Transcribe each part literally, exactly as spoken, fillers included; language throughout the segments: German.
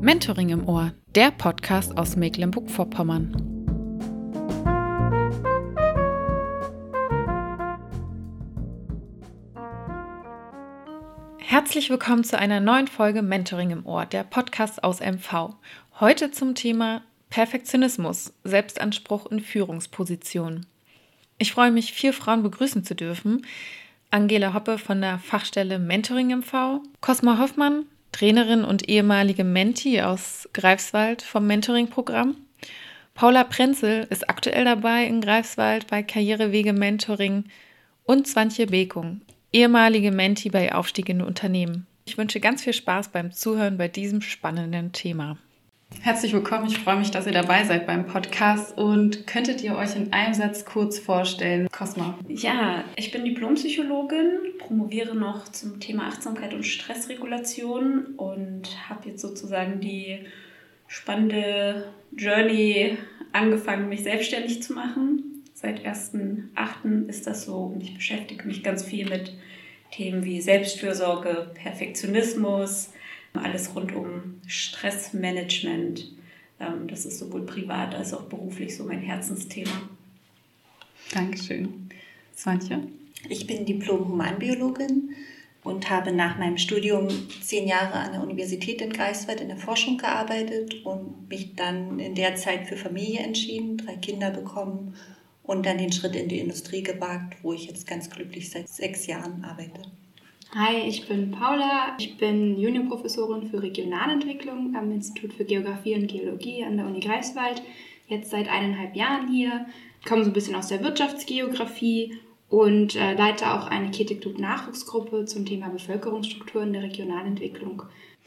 Mentoring im Ohr, der Podcast aus Mecklenburg-Vorpommern. Herzlich willkommen zu einer neuen Folge Mentoring im Ohr, der Podcast aus M V. Heute zum Thema Perfektionismus, Selbstanspruch in Führungspositionen. Ich freue mich, vier Frauen begrüßen zu dürfen. Angela Hoppe von der Fachstelle Mentoring M V, Cosma Hoffmann, Trainerin und ehemalige Menti aus Greifswald vom Mentoring-Programm. Paula Prenzel ist aktuell dabei in Greifswald bei Karrierewege Mentoring und Swantje Bekung, ehemalige Menti bei Aufstieg in Unternehmen. Ich wünsche ganz viel Spaß beim Zuhören bei diesem spannenden Thema. Herzlich willkommen, ich freue mich, dass ihr dabei seid beim Podcast und könntet ihr euch in einem Satz kurz vorstellen? Cosma. Ja, ich bin Diplompsychologin, promoviere noch zum Thema Achtsamkeit und Stressregulation und habe jetzt sozusagen die spannende Journey angefangen, mich selbstständig zu machen. Seit ersten achten ist das so und ich beschäftige mich ganz viel mit Themen wie Selbstfürsorge, Perfektionismus, alles rund um Stressmanagement. Das ist sowohl privat als auch beruflich so mein Herzensthema. Dankeschön. Swantje? Ich bin Diplom-Humanbiologin und habe nach meinem Studium zehn Jahre an der Universität in Greifswald in der Forschung gearbeitet und mich dann in der Zeit für Familie entschieden, drei Kinder bekommen und dann den Schritt in die Industrie gewagt, wo ich jetzt ganz glücklich seit sechs Jahren arbeite. Hi, ich bin Paula. Ich bin Juniorprofessorin für Regionalentwicklung am Institut für Geografie und Geologie an der Uni Greifswald. Jetzt seit eineinhalb Jahren hier. Ich komme so ein bisschen aus der Wirtschaftsgeografie und äh, leite auch eine Keteklut-Nachwuchsgruppe zum Thema Bevölkerungsstruktur in der Regionalentwicklung.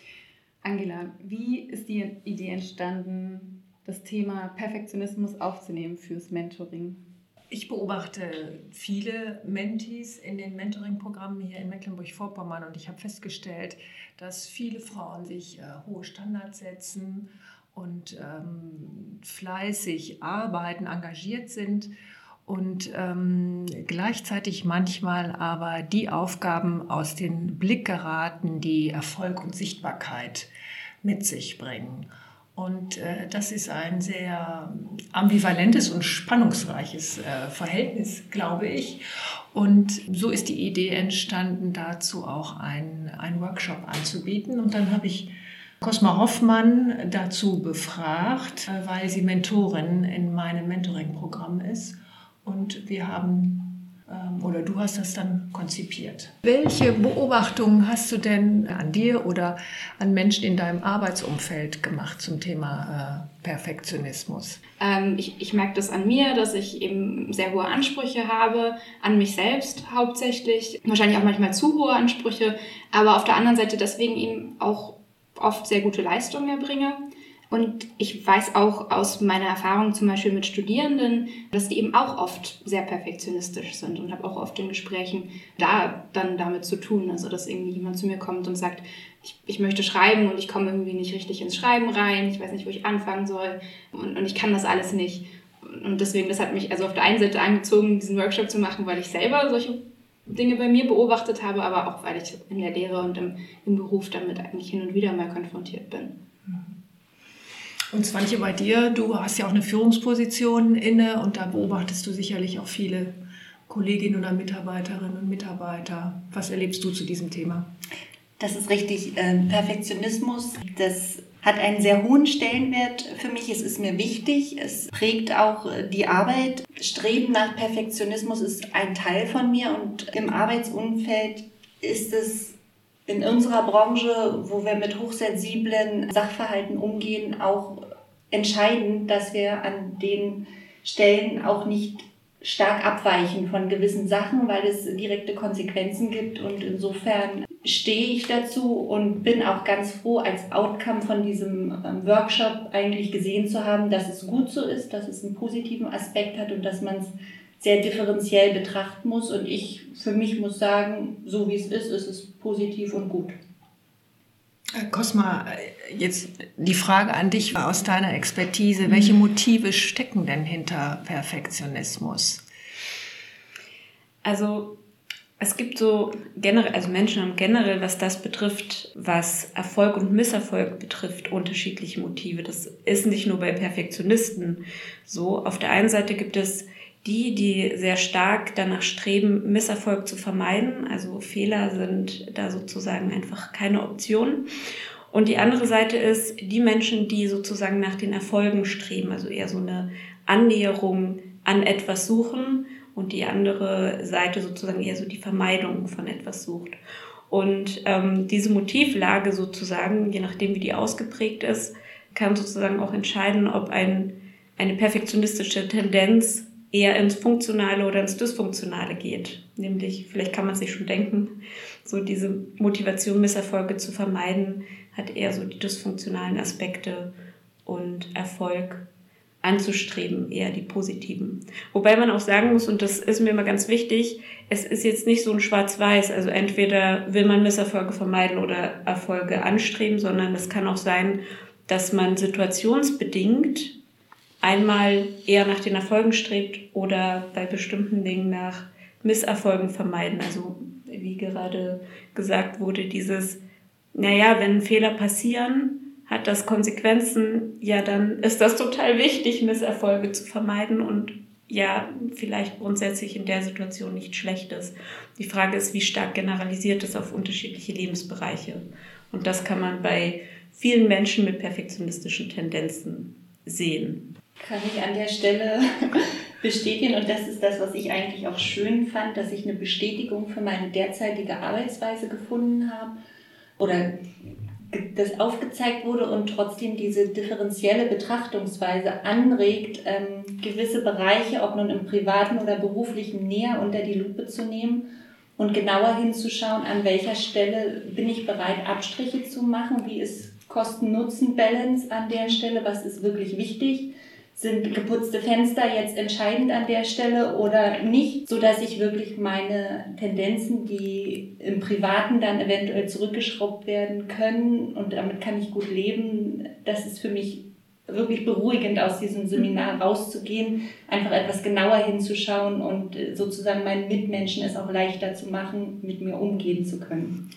Angela, wie ist die Idee entstanden, das Thema Perfektionismus aufzunehmen fürs Mentoring? Ich beobachte viele Mentis in den Mentoring-Programmen hier in Mecklenburg-Vorpommern und ich habe festgestellt, dass viele Frauen sich äh, hohe Standards setzen und ähm, fleißig arbeiten, engagiert sind und ähm, gleichzeitig manchmal aber die Aufgaben aus dem Blick geraten, die Erfolg und Sichtbarkeit mit sich bringen. Und äh, das ist ein sehr ambivalentes und spannungsreiches äh, Verhältnis, glaube ich. Und so ist die Idee entstanden, dazu auch einen Workshop anzubieten. Und dann habe ich Cosma Hoffmann dazu befragt, äh, weil sie Mentorin in meinem Mentoring-Programm ist. Und wir haben... Oder du hast das dann konzipiert. Welche Beobachtungen hast du denn an dir oder an Menschen in deinem Arbeitsumfeld gemacht zum Thema äh, Perfektionismus? Ähm, ich, ich merke das an mir, dass ich eben sehr hohe Ansprüche habe, an mich selbst hauptsächlich, wahrscheinlich auch manchmal zu hohe Ansprüche, aber auf der anderen Seite deswegen eben auch oft sehr gute Leistungen erbringe. Und ich weiß auch aus meiner Erfahrung zum Beispiel mit Studierenden, dass die eben auch oft sehr perfektionistisch sind und habe auch oft in Gesprächen da dann damit zu tun. Also dass irgendwie jemand zu mir kommt und sagt, ich, ich möchte schreiben und ich komme irgendwie nicht richtig ins Schreiben rein, ich weiß nicht, wo ich anfangen soll und, und ich kann das alles nicht. Und deswegen, das hat mich also auf der einen Seite angezogen, diesen Workshop zu machen, weil ich selber solche Dinge bei mir beobachtet habe, aber auch weil ich in der Lehre und im, im Beruf damit eigentlich hin und wieder mal konfrontiert bin. Und Swantje, bei dir, du hast ja auch eine Führungsposition inne und da beobachtest du sicherlich auch viele Kolleginnen oder Mitarbeiterinnen und Mitarbeiter. Was erlebst du zu diesem Thema? Das ist richtig. Perfektionismus, das hat einen sehr hohen Stellenwert für mich. Es ist mir wichtig. Es prägt auch die Arbeit. Streben nach Perfektionismus ist ein Teil von mir und im Arbeitsumfeld ist es in unserer Branche, wo wir mit hochsensiblen Sachverhalten umgehen, auch entscheidend, dass wir an den Stellen auch nicht stark abweichen von gewissen Sachen, weil es direkte Konsequenzen gibt. Und insofern stehe ich dazu und bin auch ganz froh, als Outcome von diesem Workshop eigentlich gesehen zu haben, dass es gut so ist, dass es einen positiven Aspekt hat und dass man es sehr differenziell betrachten muss. Und ich für mich muss sagen, so wie es ist, ist es positiv und gut. Cosma, jetzt die Frage an dich aus deiner Expertise. Welche Motive stecken denn hinter Perfektionismus? Also Es gibt so generell, also Menschen haben generell, was das betrifft, was Erfolg und Misserfolg betrifft, unterschiedliche Motive. Das ist nicht nur bei Perfektionisten so. Auf der einen Seite gibt es die, die sehr stark danach streben, Misserfolg zu vermeiden. Also Fehler sind da sozusagen einfach keine Option. Und die andere Seite ist die Menschen, die sozusagen nach den Erfolgen streben, also eher so eine Annäherung an etwas suchen. Und die andere Seite sozusagen eher so die Vermeidung von etwas sucht. Und ähm, diese Motivlage sozusagen, je nachdem wie die ausgeprägt ist, kann sozusagen auch entscheiden, ob ein, eine perfektionistische Tendenz eher ins Funktionale oder ins Dysfunktionale geht. Nämlich, vielleicht kann man sich schon denken, so diese Motivation, Misserfolge zu vermeiden, hat eher so die dysfunktionalen Aspekte und Erfolg anzustreben, eher die positiven. Wobei man auch sagen muss, und das ist mir immer ganz wichtig, es ist jetzt nicht so ein Schwarz-Weiß, also entweder will man Misserfolge vermeiden oder Erfolge anstreben, sondern es kann auch sein, dass man situationsbedingt einmal eher nach den Erfolgen strebt oder bei bestimmten Dingen nach Misserfolgen vermeiden. Also wie gerade gesagt wurde, dieses, naja, wenn Fehler passieren, hat das Konsequenzen, ja, dann ist das total wichtig, Misserfolge zu vermeiden und ja, vielleicht grundsätzlich in der Situation nichts Schlechtes. Die Frage ist, wie stark generalisiert es auf unterschiedliche Lebensbereiche. Und das kann man bei vielen Menschen mit perfektionistischen Tendenzen sehen. Kann ich an der Stelle bestätigen, und das ist das, was ich eigentlich auch schön fand, dass ich eine Bestätigung für meine derzeitige Arbeitsweise gefunden habe oder das aufgezeigt wurde und trotzdem diese differenzielle Betrachtungsweise anregt, ähm, gewisse Bereiche, ob nun im privaten oder beruflichen, näher unter die Lupe zu nehmen und genauer hinzuschauen, an welcher Stelle bin ich bereit, Abstriche zu machen, wie ist Kosten-Nutzen-Balance an der Stelle, was ist wirklich wichtig. Sind geputzte Fenster jetzt entscheidend an der Stelle oder nicht, sodass ich wirklich meine Tendenzen, die im Privaten dann eventuell zurückgeschraubt werden können, und damit kann ich gut leben, das ist für mich wirklich beruhigend, aus diesem Seminar rauszugehen, einfach etwas genauer hinzuschauen und sozusagen meinen Mitmenschen es auch leichter zu machen, mit mir umgehen zu können.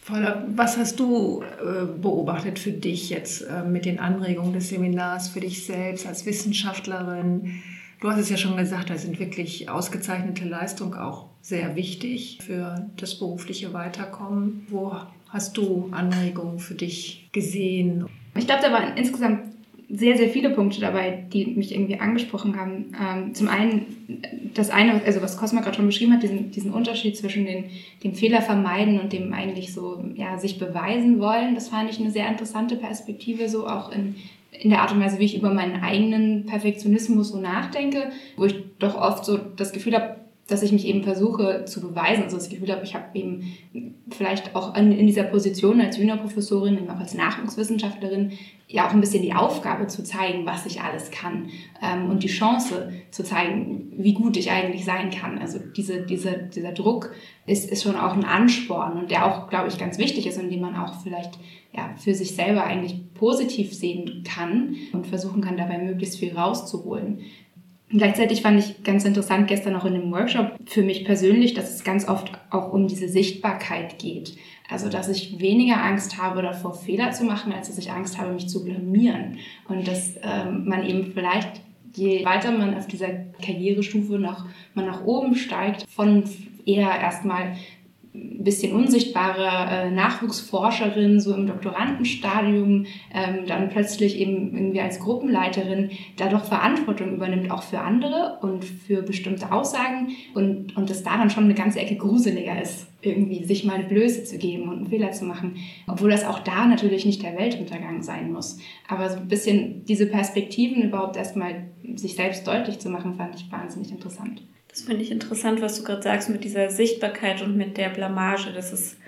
Was hast du äh, beobachtet für dich jetzt äh, mit den Anregungen des Seminars, für dich selbst als Wissenschaftlerin? Du hast es ja schon gesagt, da sind wirklich ausgezeichnete Leistungen auch sehr wichtig für das berufliche Weiterkommen. Wo hast du Anregungen für dich gesehen? Ich glaube, da waren insgesamt sehr, sehr viele Punkte dabei, die mich irgendwie angesprochen haben. Ähm, zum einen, das eine, also was Cosma gerade schon beschrieben hat, diesen, diesen Unterschied zwischen den, dem Fehler vermeiden und dem eigentlich so, ja, sich beweisen wollen. Das fand ich eine sehr interessante Perspektive, so auch in, in der Art und Weise, wie ich über meinen eigenen Perfektionismus so nachdenke, wo ich doch oft so das Gefühl habe, dass ich mich eben versuche zu beweisen. Also das Gefühl habe, ich habe eben vielleicht auch in, in dieser Position als Juniorprofessorin und auch als Nachwuchswissenschaftlerin ja auch ein bisschen die Aufgabe zu zeigen, was ich alles kann, ähm, und die Chance zu zeigen, wie gut ich eigentlich sein kann. Also diese, diese, dieser Druck ist, ist schon auch ein Ansporn und der auch, glaube ich, ganz wichtig ist und den man auch vielleicht ja, für sich selber eigentlich positiv sehen kann und versuchen kann, dabei möglichst viel rauszuholen. Gleichzeitig fand ich ganz interessant gestern auch in dem Workshop für mich persönlich, dass es ganz oft auch um diese Sichtbarkeit geht. Also, dass ich weniger Angst habe, davor Fehler zu machen, als dass ich Angst habe, mich zu blamieren. Und dass ähm, man eben vielleicht, je weiter man auf dieser Karrierestufe nach, man nach oben steigt, von eher erstmal ein bisschen unsichtbare äh, Nachwuchsforscherin, so im Doktorandenstadium, ähm, dann plötzlich eben irgendwie als Gruppenleiterin da doch Verantwortung übernimmt, auch für andere und für bestimmte Aussagen und, und das da dann schon eine ganze Ecke gruseliger ist, irgendwie sich mal eine Blöße zu geben und einen Fehler zu machen, obwohl das auch da natürlich nicht der Weltuntergang sein muss. Aber so ein bisschen diese Perspektiven überhaupt erstmal sich selbst deutlich zu machen, fand ich wahnsinnig interessant. Das finde ich interessant, was du gerade sagst mit dieser Sichtbarkeit und mit der Blamage. Das ist,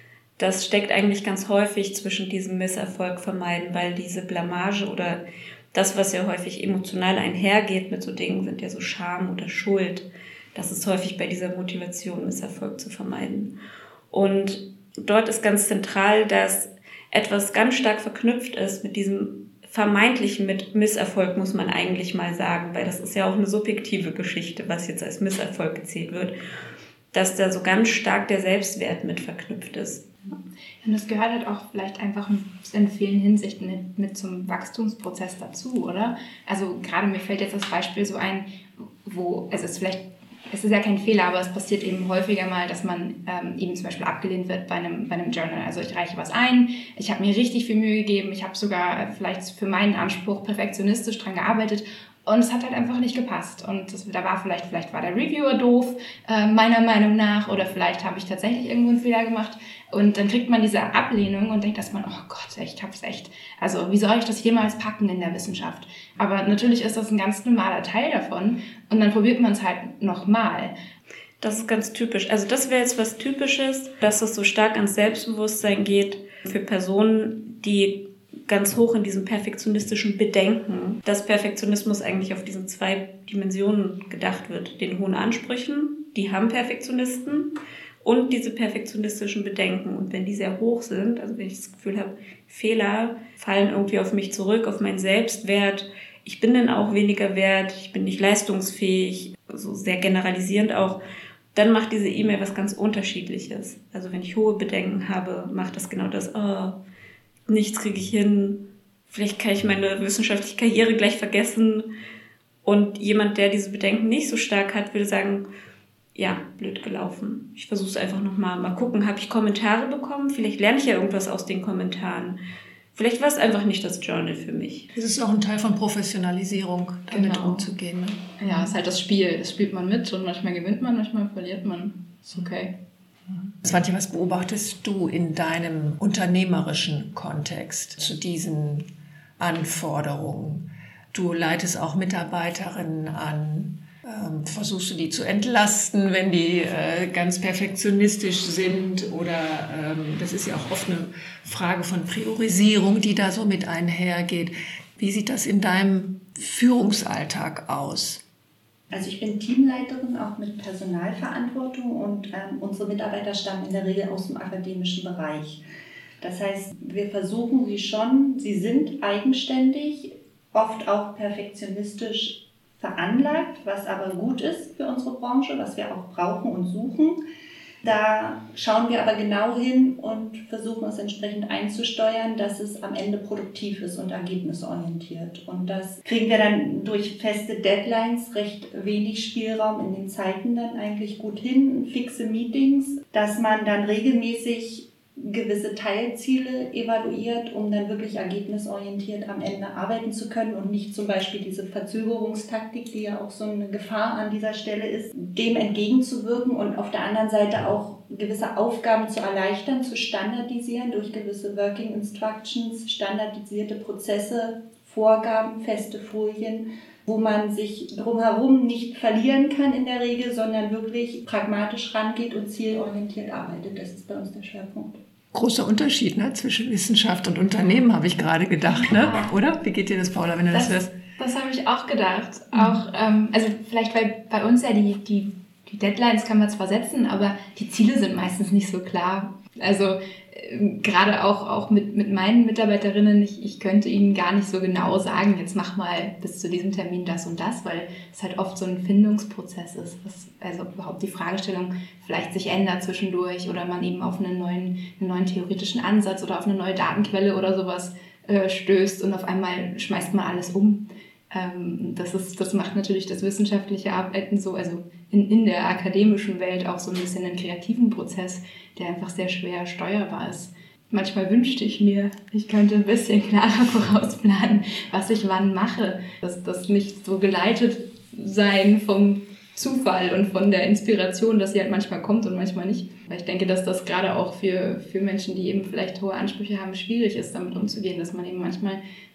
das steckt eigentlich ganz häufig zwischen diesem Misserfolg vermeiden, weil diese Blamage oder das, was ja häufig emotional einhergeht mit so Dingen, sind ja so Scham oder Schuld. Das ist häufig bei dieser Motivation, Misserfolg zu vermeiden. Und dort ist ganz zentral, dass etwas ganz stark verknüpft ist mit diesem vermeintlichen mit Misserfolg, muss man eigentlich mal sagen, weil das ist ja auch eine subjektive Geschichte, was jetzt als Misserfolg gezählt wird. dass da so ganz stark der Selbstwert mit verknüpft ist. Und das gehört halt auch vielleicht einfach in vielen Hinsichten mit, mit zum Wachstumsprozess dazu, oder? Also gerade mir fällt jetzt das Beispiel so ein, wo, also es ist vielleicht, es ist ja kein Fehler, aber es passiert eben häufiger mal, dass man ähm, eben zum Beispiel abgelehnt wird bei einem, bei einem Journal. Also ich reiche was ein, ich habe mir richtig viel Mühe gegeben, ich habe sogar vielleicht für meinen Anspruch perfektionistisch dran gearbeitet. Und es hat halt einfach nicht gepasst. Und das, da war vielleicht, vielleicht war der Reviewer doof, äh, meiner Meinung nach, oder vielleicht habe ich tatsächlich irgendwo einen Fehler gemacht. Und dann kriegt man diese Ablehnung und denkt erstmal, oh Gott, ich hab's echt. Also wie soll ich das jemals packen in der Wissenschaft? Aber natürlich ist das ein ganz normaler Teil davon. Und dann probiert man es halt nochmal. Das ist ganz typisch. Also das wäre jetzt was Typisches, dass es so stark ans Selbstbewusstsein geht für Personen, die ganz hoch in diesem perfektionistischen Bedenken, dass Perfektionismus eigentlich auf diesen zwei Dimensionen gedacht wird. Den hohen Ansprüchen, die haben Perfektionisten, und diese perfektionistischen Bedenken. Und wenn die sehr hoch sind, also wenn ich das Gefühl habe, Fehler fallen irgendwie auf mich zurück, auf meinen Selbstwert, ich bin dann auch weniger wert, ich bin nicht leistungsfähig, so sehr generalisierend auch, dann macht diese E-Mail was ganz Unterschiedliches. Also wenn ich hohe Bedenken habe, macht das genau das, oh, nichts kriege ich hin, vielleicht kann ich meine wissenschaftliche Karriere gleich vergessen. Und jemand, der diese Bedenken nicht so stark hat, würde sagen, ja, blöd gelaufen. Ich versuche es einfach nochmal. Mal gucken, habe ich Kommentare bekommen? Vielleicht lerne ich ja irgendwas aus den Kommentaren. Vielleicht war es einfach nicht das Journal für mich. Das ist auch ein Teil von Professionalisierung, damit Genau. umzugehen. Ne? Ja, es ist halt das Spiel. Das spielt man mit und manchmal gewinnt man, manchmal verliert man. Ist okay. Svante, was beobachtest du in deinem unternehmerischen Kontext zu diesen Anforderungen? Du leitest auch Mitarbeiterinnen an. Ähm, versuchst du die zu entlasten, wenn die äh, ganz perfektionistisch sind? Oder ähm, das ist ja auch oft eine Frage von Priorisierung, die da so mit einhergeht. Wie sieht das in deinem Führungsalltag aus? Also ich bin Teamleiterin auch mit Personalverantwortung und ähm, unsere Mitarbeiter stammen in der Regel aus dem akademischen Bereich. Das heißt, wir versuchen sie schon, sie sind eigenständig, oft auch perfektionistisch veranlagt, was aber gut ist für unsere Branche, was wir auch brauchen und suchen. Da schauen wir aber genau hin und versuchen es entsprechend einzusteuern, dass es am Ende produktiv ist und ergebnisorientiert. Und das kriegen wir dann durch feste Deadlines, recht wenig Spielraum in den Zeiten dann eigentlich gut hin, fixe Meetings, dass man dann regelmäßig gewisse Teilziele evaluiert, um dann wirklich ergebnisorientiert am Ende arbeiten zu können und nicht zum Beispiel diese Verzögerungstaktik, die ja auch so eine Gefahr an dieser Stelle ist, dem entgegenzuwirken und auf der anderen Seite auch gewisse Aufgaben zu erleichtern, zu standardisieren durch gewisse Working Instructions, standardisierte Prozesse, Vorgaben, feste Folien, wo man sich drumherum nicht verlieren kann in der Regel, sondern wirklich pragmatisch rangeht und zielorientiert arbeitet. Das ist bei uns der Schwerpunkt. Großer Unterschied, ne, zwischen Wissenschaft und Unternehmen, habe ich gerade gedacht, ne? Oder? Wie geht dir das, Paula, wenn du das, das hörst? Das habe ich auch gedacht. Mhm. Auch, ähm, also vielleicht, weil bei uns ja die, die, die Deadlines kann man zwar setzen, aber die Ziele sind meistens nicht so klar. Also äh, gerade auch, auch mit, mit meinen Mitarbeiterinnen, ich, ich könnte ihnen gar nicht so genau sagen, jetzt mach mal bis zu diesem Termin das und das, weil es halt oft so ein Findungsprozess ist, was, also überhaupt die Fragestellung vielleicht sich ändert zwischendurch oder man eben auf einen neuen, einen neuen theoretischen Ansatz oder auf eine neue Datenquelle oder sowas äh, stößt und auf einmal schmeißt man alles um. Ähm, das ist, das macht natürlich das wissenschaftliche Arbeiten so, also in, in der akademischen Welt auch so ein bisschen einen kreativen Prozess, der einfach sehr schwer steuerbar ist. Manchmal wünschte ich mir, ich könnte ein bisschen klarer vorausplanen, was ich wann mache, dass das nicht so geleitet sein vom Zufall und von der Inspiration, dass sie halt manchmal kommt und manchmal nicht. Weil ich denke, dass das gerade auch für, für Menschen, die eben vielleicht hohe Ansprüche haben, schwierig ist, damit umzugehen, dass man eben manchmal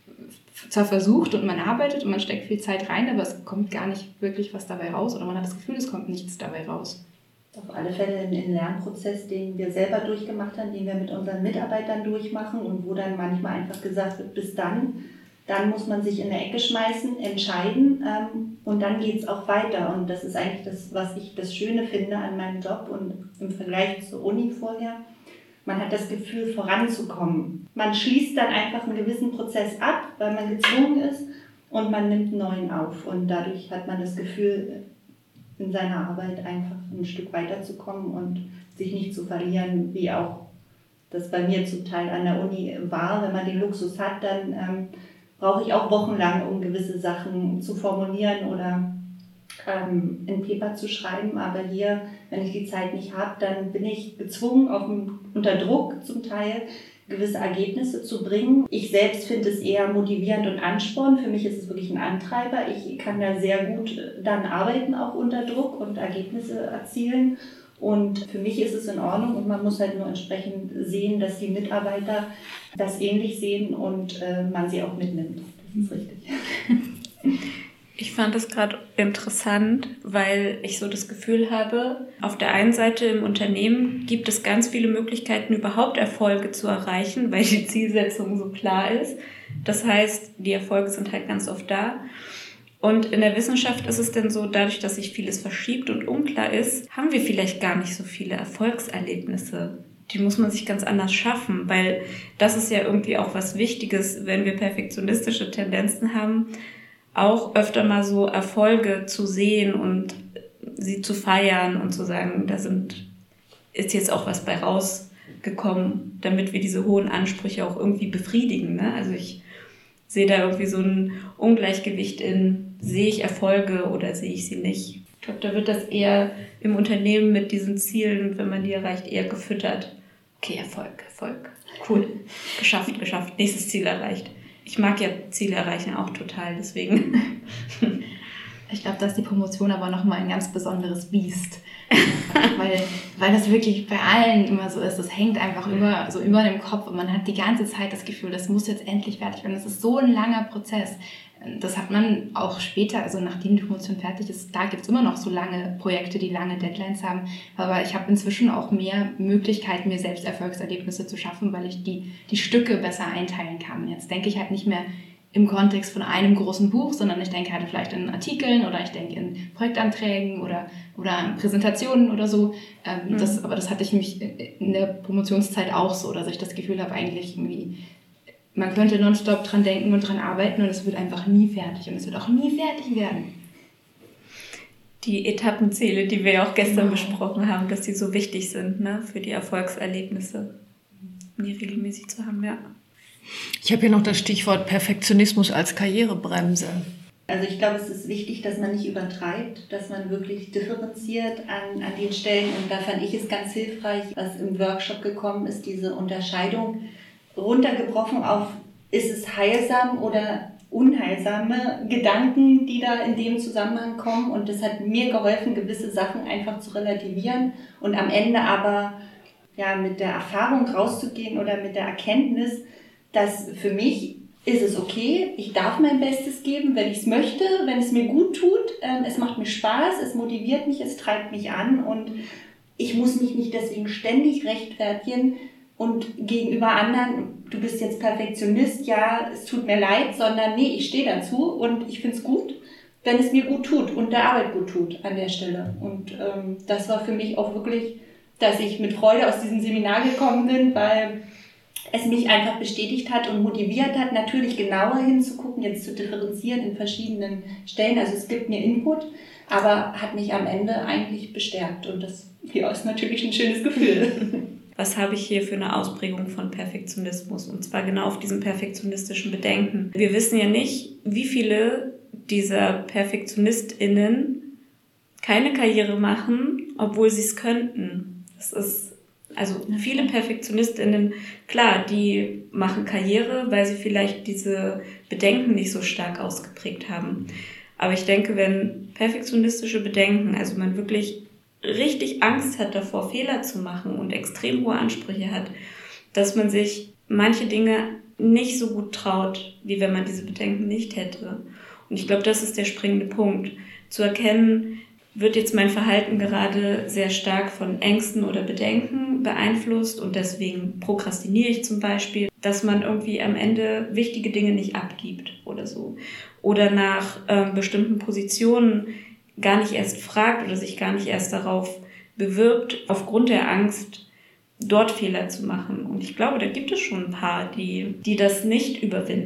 zwar versucht und man arbeitet und man steckt viel Zeit rein, aber es kommt gar nicht wirklich was dabei raus oder man hat das Gefühl, es kommt nichts dabei raus. Auf alle Fälle ein Lernprozess, den wir selber durchgemacht haben, den wir mit unseren Mitarbeitern durchmachen und wo dann manchmal einfach gesagt wird, bis dann, dann muss man sich in eine Ecke schmeißen, entscheiden ähm, und dann geht es auch weiter. Und das ist eigentlich das, was ich das Schöne finde an meinem Job und im Vergleich zur Uni vorher. Man hat das Gefühl, voranzukommen. Man schließt dann einfach einen gewissen Prozess ab, weil man gezwungen ist und man nimmt einen neuen auf. Und dadurch hat man das Gefühl, in seiner Arbeit einfach ein Stück weiterzukommen und sich nicht zu verlieren, wie auch das bei mir zum Teil an der Uni war. Wenn man den Luxus hat, dann ähm, brauche ich auch wochenlang, um gewisse Sachen zu formulieren oder ähm, ein Paper zu schreiben. Aber hier, wenn ich die Zeit nicht habe, dann bin ich gezwungen, auf dem, unter Druck zum Teil gewisse Ergebnisse zu bringen. Ich selbst finde es eher motivierend und anspornend. Für mich ist es wirklich ein Antreiber. Ich kann da sehr gut dann arbeiten, auch unter Druck und Ergebnisse erzielen. Und für mich ist es in Ordnung und man muss halt nur entsprechend sehen, dass die Mitarbeiter das ähnlich sehen und äh, man sie auch mitnimmt. Das ist richtig. Ich fand es gerade interessant, weil ich so das Gefühl habe, auf der einen Seite im Unternehmen gibt es ganz viele Möglichkeiten, überhaupt Erfolge zu erreichen, weil die Zielsetzung so klar ist. Das heißt, die Erfolge sind halt ganz oft da. Und in der Wissenschaft ist es denn so, dadurch, dass sich vieles verschiebt und unklar ist, haben wir vielleicht gar nicht so viele Erfolgserlebnisse. Die muss man sich ganz anders schaffen, weil das ist ja irgendwie auch was Wichtiges, wenn wir perfektionistische Tendenzen haben, auch öfter mal so Erfolge zu sehen und sie zu feiern und zu sagen, da sind, ist jetzt auch was bei rausgekommen, damit wir diese hohen Ansprüche auch irgendwie befriedigen. Ne? Also ich sehe da irgendwie so ein Ungleichgewicht in, sehe ich Erfolge oder sehe ich sie nicht. Ich glaube, da wird das eher im Unternehmen mit diesen Zielen, wenn man die erreicht, eher gefüttert. Okay, Erfolg, Erfolg, cool, geschafft, geschafft, nächstes Ziel erreicht. Ich mag ja Ziele erreichen auch total, deswegen. Ich glaube, da ist die Promotion aber nochmal ein ganz besonderes Biest. weil, weil das wirklich bei allen immer so ist. Das hängt einfach über, so über dem Kopf und man hat die ganze Zeit das Gefühl, das muss jetzt endlich fertig werden. Das ist so ein langer Prozess. Das hat man auch später, also nachdem die Promotion fertig ist, da gibt es immer noch so lange Projekte, die lange Deadlines haben. Aber ich habe inzwischen auch mehr Möglichkeiten, mir selbst Erfolgserlebnisse zu schaffen, weil ich die, die Stücke besser einteilen kann. Jetzt denke ich halt nicht mehr im Kontext von einem großen Buch, sondern ich denke halt vielleicht in Artikeln oder ich denke in Projektanträgen oder, oder in Präsentationen oder so. Ähm, mhm. das, aber das hatte ich mich in der Promotionszeit auch so, dass ich das Gefühl habe, eigentlich irgendwie, man könnte nonstop dran denken und dran arbeiten und es wird einfach nie fertig und es wird auch nie fertig werden. Die Etappenziele, die wir ja auch gestern genau. besprochen haben, dass die so wichtig sind, ne, für die Erfolgserlebnisse, um die regelmäßig zu haben, ja. Ich habe hier noch das Stichwort Perfektionismus als Karrierebremse. Also ich glaube, es ist wichtig, dass man nicht übertreibt, dass man wirklich differenziert an, an den Stellen. Und da fand ich es ganz hilfreich, was im Workshop gekommen ist, diese Unterscheidung runtergebrochen auf, ist es heilsam oder unheilsame Gedanken, die da in dem Zusammenhang kommen. Und das hat mir geholfen, gewisse Sachen einfach zu relativieren und am Ende aber ja, mit der Erfahrung rauszugehen oder mit der Erkenntnis, dass für mich ist es okay, ich darf mein Bestes geben, wenn ich es möchte, wenn es mir gut tut, ähm, es macht mir Spaß, es motiviert mich, es treibt mich an und ich muss mich nicht deswegen ständig rechtfertigen und gegenüber anderen, du bist jetzt Perfektionist, ja, es tut mir leid, sondern nee, ich stehe dazu und ich finde es gut, wenn es mir gut tut und der Arbeit gut tut an der Stelle. Und ähm, das war für mich auch wirklich, dass ich mit Freude aus diesem Seminar gekommen bin, weil es mich einfach bestätigt hat und motiviert hat, natürlich genauer hinzugucken, jetzt zu differenzieren in verschiedenen Stellen. Also es gibt mir Input, aber hat mich am Ende eigentlich bestärkt. Und das ja, ist natürlich ein schönes Gefühl. Was habe ich hier für eine Ausprägung von Perfektionismus? Und zwar genau auf diesem perfektionistischen Bedenken. Wir wissen ja nicht, wie viele dieser PerfektionistInnen keine Karriere machen, obwohl sie es könnten. Das ist Also viele PerfektionistInnen, klar, die machen Karriere, weil sie vielleicht diese Bedenken nicht so stark ausgeprägt haben. Aber ich denke, wenn perfektionistische Bedenken, also man wirklich richtig Angst hat davor, Fehler zu machen und extrem hohe Ansprüche hat, dass man sich manche Dinge nicht so gut traut, wie wenn man diese Bedenken nicht hätte. Und ich glaube, das ist der springende Punkt, zu erkennen, wird jetzt mein Verhalten gerade sehr stark von Ängsten oder Bedenken beeinflusst und deswegen prokrastiniere ich zum Beispiel, dass man irgendwie am Ende wichtige Dinge nicht abgibt oder so. Oder nach ähm, bestimmten Positionen gar nicht erst fragt oder sich gar nicht erst darauf bewirbt, aufgrund der Angst, dort Fehler zu machen. Und ich glaube, da gibt es schon ein paar, die, die das nicht überwinden.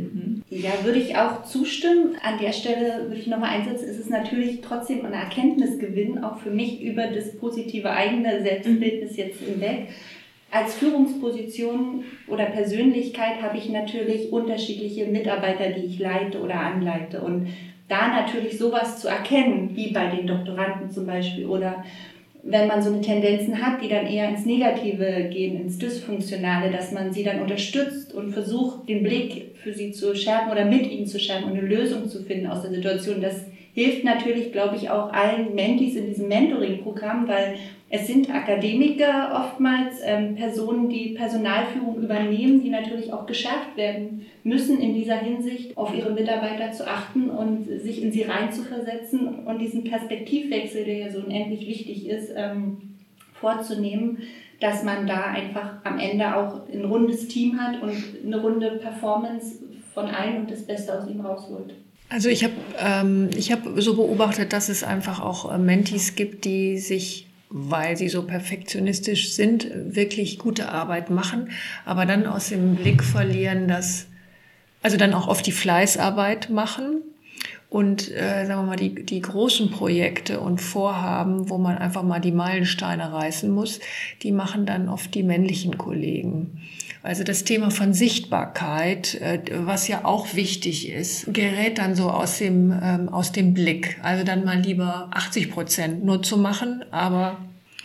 Ja, würde ich auch zustimmen. An der Stelle würde ich nochmal einsetzen, es ist natürlich trotzdem ein Erkenntnisgewinn, auch für mich über das positive eigene Selbstbildnis jetzt hinweg. Als Führungsposition oder Persönlichkeit habe ich natürlich unterschiedliche Mitarbeiter, die ich leite oder anleite. Und da natürlich sowas zu erkennen, wie bei den Doktoranden zum Beispiel, oder wenn man so eine Tendenzen hat, die dann eher ins Negative gehen, ins Dysfunktionale, dass man sie dann unterstützt und versucht, den Blick für sie zu schärfen oder mit ihnen zu schärfen und eine Lösung zu finden aus der Situation. Das hilft natürlich, glaube ich, auch allen Mentees in diesem Mentoring-Programm, weil es sind Akademiker oftmals, ähm, Personen, die Personalführung übernehmen, die natürlich auch geschärft werden müssen, in dieser Hinsicht auf ihre Mitarbeiter zu achten und sich in sie reinzuversetzen und diesen Perspektivwechsel, der ja so unendlich wichtig ist, ähm, vorzunehmen, dass man da einfach am Ende auch ein rundes Team hat und eine runde Performance von allen und das Beste aus ihm rausholt. Also ich habe ähm, ich hab so beobachtet, dass es einfach auch äh, Mentees gibt, die sich, weil sie so perfektionistisch sind, wirklich gute Arbeit machen, aber dann aus dem Blick verlieren, dass, also dann auch oft die Fleißarbeit machen und, äh, sagen wir mal, die, die großen Projekte und Vorhaben, wo man einfach mal die Meilensteine reißen muss, die machen dann oft die männlichen Kollegen. Also das Thema von Sichtbarkeit, was ja auch wichtig ist, gerät dann so aus dem, ähm, aus dem Blick. Also dann mal lieber achtzig Prozent nur zu machen, aber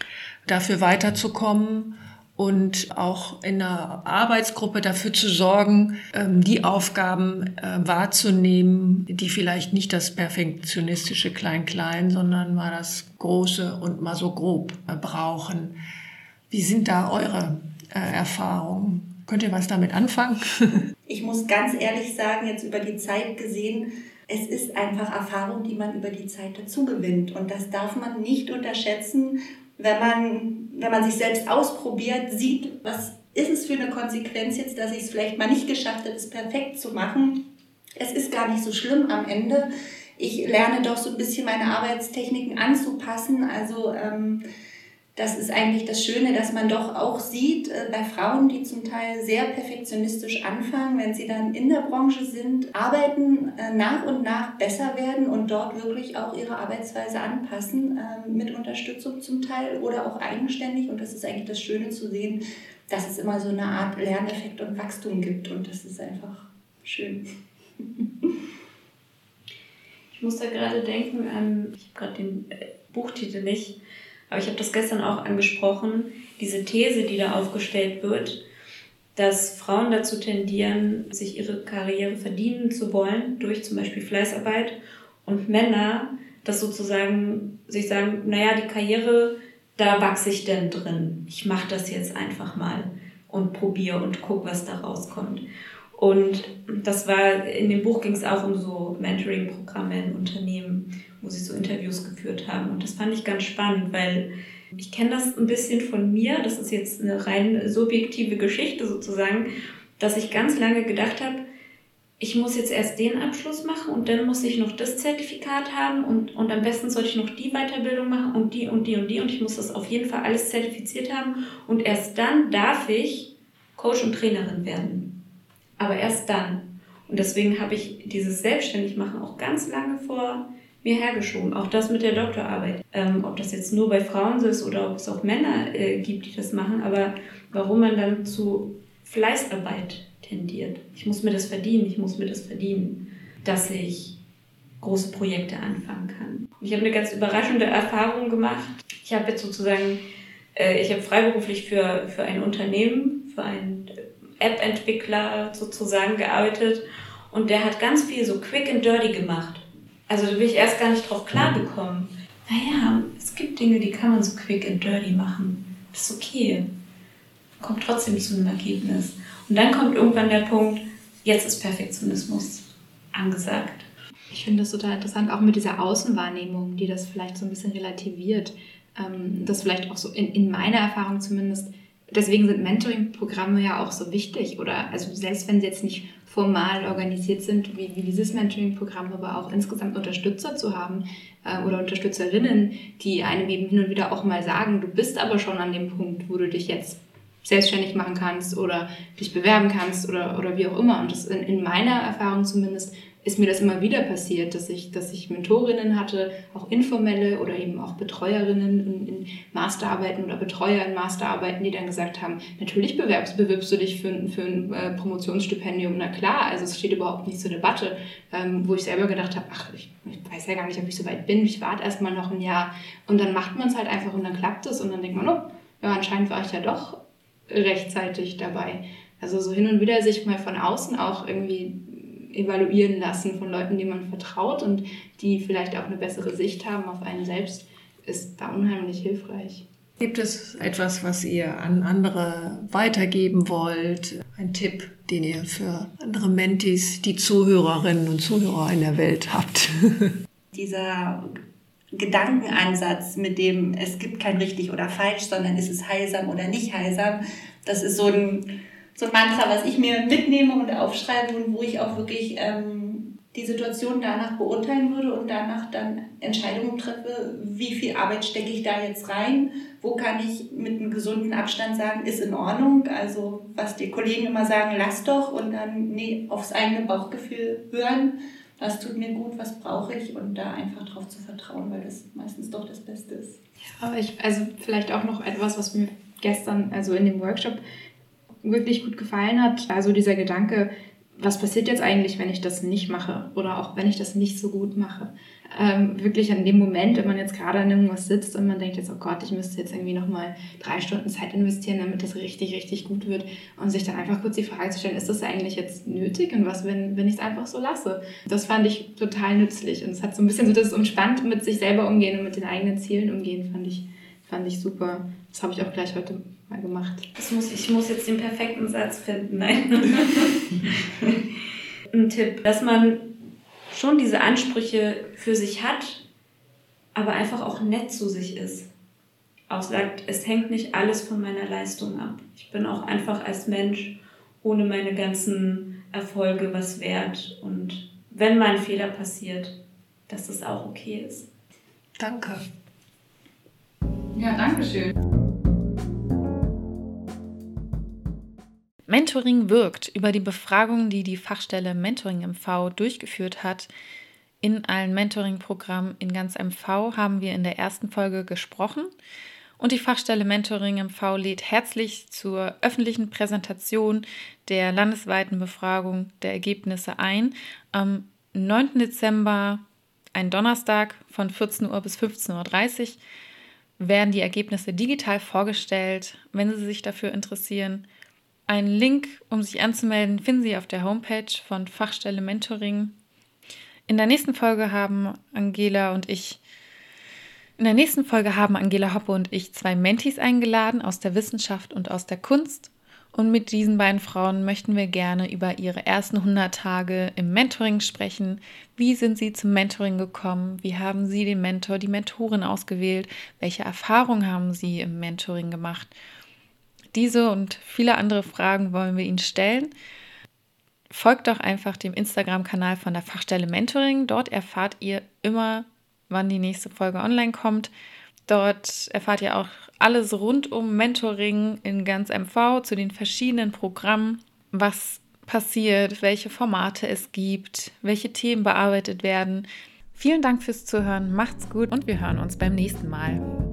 dafür weiterzukommen und auch in einer Arbeitsgruppe dafür zu sorgen, ähm, die Aufgaben äh, wahrzunehmen, die vielleicht nicht das perfektionistische Klein-Klein, sondern mal das Große und mal so grob äh, brauchen. Wie sind da eure äh, Erfahrungen? Könnt ihr was damit anfangen? Ich muss ganz ehrlich sagen, jetzt über die Zeit gesehen, es ist einfach Erfahrung, die man über die Zeit dazu gewinnt. Und das darf man nicht unterschätzen, wenn man, wenn man sich selbst ausprobiert, sieht, was ist es für eine Konsequenz jetzt, dass ich es vielleicht mal nicht geschafft habe, es perfekt zu machen. Es ist gar nicht so schlimm am Ende. Ich lerne doch so ein bisschen meine Arbeitstechniken anzupassen. Also ähm, das ist eigentlich das Schöne, dass man doch auch sieht, äh, bei Frauen, die zum Teil sehr perfektionistisch anfangen, wenn sie dann in der Branche sind, arbeiten, äh, nach und nach besser werden und dort wirklich auch ihre Arbeitsweise anpassen, äh, mit Unterstützung zum Teil oder auch eigenständig. Und das ist eigentlich das Schöne zu sehen, dass es immer so eine Art Lerneffekt und Wachstum gibt. Und das ist einfach schön. Ich muss da gerade denken an, ich habe gerade den äh, Buchtitel nicht, aber ich habe das gestern auch angesprochen, diese These, die da aufgestellt wird, dass Frauen dazu tendieren, sich ihre Karriere verdienen zu wollen, durch zum Beispiel Fleißarbeit, und Männer, dass sozusagen sich sagen, naja, die Karriere, da wachse ich denn drin. Ich mache das jetzt einfach mal und probiere und gucke, was da rauskommt. Und das war, in dem Buch ging es auch um so Mentoring-Programme in Unternehmen, wo sie so Interviews geführt haben. Und das fand ich ganz spannend, weil ich kenne das ein bisschen von mir, das ist jetzt eine rein subjektive Geschichte sozusagen, dass ich ganz lange gedacht habe, ich muss jetzt erst den Abschluss machen und dann muss ich noch das Zertifikat haben und, und am besten sollte ich noch die Weiterbildung machen und die und die und die und ich muss das auf jeden Fall alles zertifiziert haben und erst dann darf ich Coach und Trainerin werden. Aber erst dann. Und deswegen habe ich dieses Selbstständigmachen auch ganz lange vor mir hergeschoben. Auch das mit der Doktorarbeit. Ähm, ob das jetzt nur bei Frauen so ist oder ob es auch Männer äh, gibt, die das machen. Aber warum man dann zu Fleißarbeit tendiert. Ich muss mir das verdienen, ich muss mir das verdienen, dass ich große Projekte anfangen kann. Und ich habe eine ganz überraschende Erfahrung gemacht. Ich habe jetzt sozusagen, äh, ich habe freiberuflich für, für ein Unternehmen, für einen App-Entwickler sozusagen gearbeitet und der hat ganz viel so quick and dirty gemacht. Also da bin ich erst gar nicht drauf klargekommen. Naja, es gibt Dinge, die kann man so quick and dirty machen. Das ist okay. Man kommt trotzdem zu einem Ergebnis. Und dann kommt irgendwann der Punkt, jetzt ist Perfektionismus angesagt. Ich finde das total interessant, auch mit dieser Außenwahrnehmung, die das vielleicht so ein bisschen relativiert. Ähm, das vielleicht auch so in, in meiner Erfahrung zumindest. Deswegen sind Mentoring-Programme ja auch so wichtig. Oder also selbst wenn sie jetzt nicht formal organisiert sind, wie, wie dieses Mentoring-Programm, aber auch insgesamt Unterstützer zu haben äh, oder Unterstützerinnen, die einem eben hin und wieder auch mal sagen, du bist aber schon an dem Punkt, wo du dich jetzt selbstständig machen kannst oder dich bewerben kannst oder, oder wie auch immer. Und das in, in meiner Erfahrung zumindest ist mir das immer wieder passiert, dass ich, dass ich Mentorinnen hatte, auch informelle oder eben auch Betreuerinnen in, in Masterarbeiten oder Betreuer in Masterarbeiten, die dann gesagt haben, natürlich bewerbst, bewirbst du dich für, für ein äh, Promotionsstipendium. Na klar, also es steht überhaupt nicht zur Debatte, ähm, wo ich selber gedacht habe, ach, ich, ich weiß ja gar nicht, ob ich so weit bin, ich warte erst mal noch ein Jahr. Und dann macht man es halt einfach und dann klappt es und dann denkt man, oh, ja, anscheinend war ich ja doch rechtzeitig dabei. Also so hin und wieder sich mal von außen auch irgendwie evaluieren lassen von Leuten, denen man vertraut und die vielleicht auch eine bessere Sicht haben auf einen selbst, ist da unheimlich hilfreich. Gibt es etwas, was ihr an andere weitergeben wollt? Ein Tipp, den ihr für andere Mentis, die Zuhörerinnen und Zuhörer in der Welt habt? Dieser Gedankenansatz, mit dem es gibt kein richtig oder falsch, sondern ist es heilsam oder nicht heilsam, das ist so ein, so ein Mantra, was ich mir mitnehme und aufschreibe und wo ich auch wirklich ähm, die Situation danach beurteilen würde und danach dann Entscheidungen treffe, wie viel Arbeit stecke ich da jetzt rein, wo kann ich mit einem gesunden Abstand sagen, ist in Ordnung, also was die Kollegen immer sagen, lass doch und dann nee, aufs eigene Bauchgefühl hören, was tut mir gut, was brauche ich und da einfach drauf zu vertrauen, weil das meistens doch das Beste ist. Aber ich, also vielleicht auch noch etwas, was mir gestern, also in dem Workshop wirklich gut gefallen hat, also dieser Gedanke, was passiert jetzt eigentlich, wenn ich das nicht mache oder auch wenn ich das nicht so gut mache. Ähm, wirklich an dem Moment, wenn man jetzt gerade an irgendwas sitzt und man denkt jetzt, oh Gott, ich müsste jetzt irgendwie nochmal drei Stunden Zeit investieren, damit das richtig, richtig gut wird und sich dann einfach kurz die Frage zu stellen, ist das eigentlich jetzt nötig und was, wenn, wenn ich es einfach so lasse? Das fand ich total nützlich und es hat so ein bisschen so das entspannt mit sich selber umgehen und mit den eigenen Zielen umgehen, fand ich, fand ich super. Das habe ich auch gleich heute mal gemacht. Das muss, ich muss jetzt den perfekten Satz finden. Nein. Ein Tipp, dass man schon diese Ansprüche für sich hat, aber einfach auch nett zu sich ist. Auch sagt, es hängt nicht alles von meiner Leistung ab. Ich bin auch einfach als Mensch ohne meine ganzen Erfolge was wert. Und wenn mal ein Fehler passiert, dass das auch okay ist. Danke. Ja, danke schön. Mentoring wirkt über die Befragung, die die Fachstelle Mentoring M V durchgeführt hat. In allen Mentoring-Programmen in ganz M V haben wir in der ersten Folge gesprochen. Und die Fachstelle Mentoring M V lädt herzlich zur öffentlichen Präsentation der landesweiten Befragung der Ergebnisse ein. Am neunten Dezember, ein Donnerstag, von vierzehn Uhr bis fünfzehn Uhr dreißig werden die Ergebnisse digital vorgestellt. Wenn Sie sich dafür interessieren, einen Link, um sich anzumelden, finden Sie auf der Homepage von Fachstelle Mentoring. In der nächsten Folge haben Angela und ich, in der nächsten Folge haben Angela Hoppe und ich zwei Mentis eingeladen aus der Wissenschaft und aus der Kunst. Und mit diesen beiden Frauen möchten wir gerne über ihre ersten hundert Tage im Mentoring sprechen. Wie sind sie zum Mentoring gekommen? Wie haben sie den Mentor, die Mentorin ausgewählt? Welche Erfahrungen haben sie im Mentoring gemacht? Diese und viele andere Fragen wollen wir Ihnen stellen. Folgt doch einfach dem Instagram-Kanal von der Fachstelle Mentoring. Dort erfahrt ihr immer, wann die nächste Folge online kommt. Dort erfahrt ihr auch alles rund um Mentoring in ganz M V, zu den verschiedenen Programmen, was passiert, welche Formate es gibt, welche Themen bearbeitet werden. Vielen Dank fürs Zuhören, macht's gut und wir hören uns beim nächsten Mal.